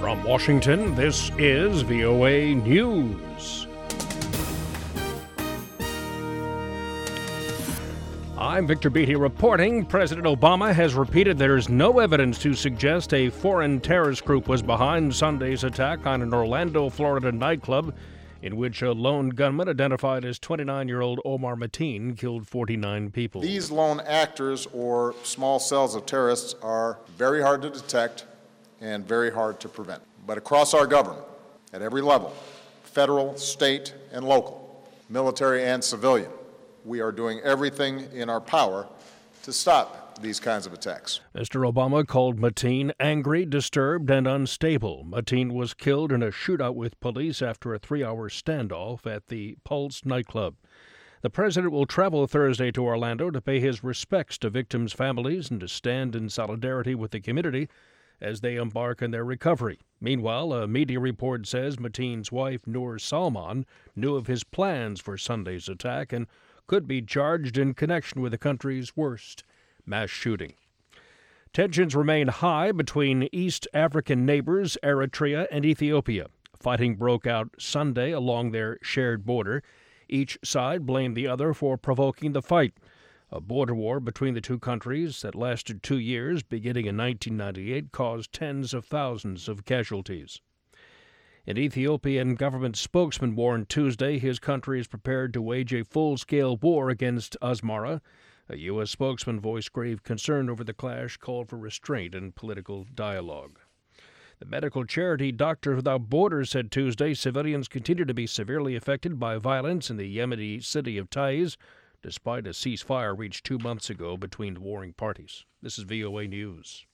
From Washington, this is VOA News. I'm Victor Beatty reporting. President Obama has repeated there's no evidence to suggest a foreign terrorist group was behind Sunday's attack on an Orlando, Florida nightclub in which a lone gunman identified as 29-year-old Omar Mateen killed 49 people. These lone actors or small cells of terrorists are very hard to detect and very hard to prevent. But across our government, at every level, federal, state, and local, military and civilian, we are doing everything in our power to stop these kinds of attacks. Mr. Obama called Mateen angry, disturbed, and unstable. Mateen was killed in a shootout with police after a 3-hour standoff at the Pulse nightclub. The president will travel Thursday to Orlando to pay his respects to victims' families and to stand in solidarity with the community as they embark on their recovery. Meanwhile, a media report says Mateen's wife, Noor Salman, knew of his plans for Sunday's attack and could be charged in connection with the country's worst mass shooting. Tensions remain high between East African neighbors Eritrea and Ethiopia. Fighting broke out Sunday along their shared border. Each side blamed the other for provoking the fight. A border war between the two countries that lasted 2 years, beginning in 1998, caused tens of thousands of casualties. An Ethiopian government spokesman warned Tuesday his country is prepared to wage a full-scale war against Asmara. A U.S. spokesman voiced grave concern over the clash, called for restraint and political dialogue. The medical charity Doctors Without Borders said Tuesday civilians continue to be severely affected by violence in the Yemeni city of Taiz, despite a ceasefire reached 2 months ago between the warring parties. This is VOA News.